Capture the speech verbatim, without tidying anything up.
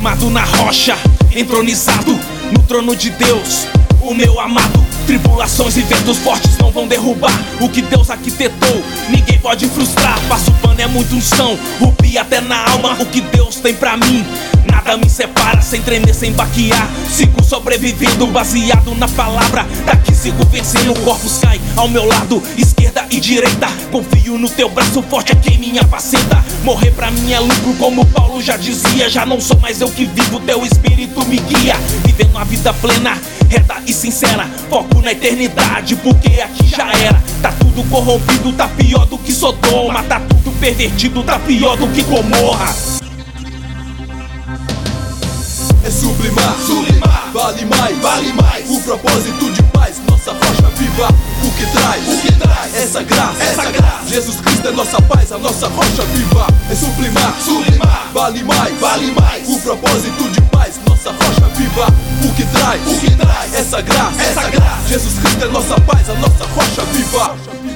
firmado na rocha, entronizado no trono de Deus, o meu amado. Tribulações e ventos fortes não vão derrubar o que Deus arquitetou, ninguém pode frustrar. Passo pano, é muito unção, rupia até na alma. O que Deus tem pra mim, nada me separa. Sem tremer, sem baquear, sigo sobrevivendo, baseado na palavra. Daqui sigo vencendo, corpos caem ao meu lado, esquerda e direita. Confio no teu braço forte, é quem me apacenta. Morrer pra mim é lucro, como Paulo já dizia. Já não sou mais eu que vivo, teu espírito me guia. Vivendo a vida plena, reta e sincera, foco na eternidade, porque aqui já era. Tá tudo corrompido, tá pior do que Sodoma. Tá tudo pervertido, tá pior do que Gomorra. É sublimar, sublimar, vale mais, vale mais. O propósito de paz, nossa rocha viva. O que traz, o que traz, essa graça, essa graça. Jesus Cristo é nossa paz, a nossa rocha viva. É sublimar, sublimar, vale mais, vale mais. O propósito de paz, nossa rocha viva. O que traz, o que traz, essa graça, essa graça. Jesus Cristo é nossa paz, a nossa rocha viva.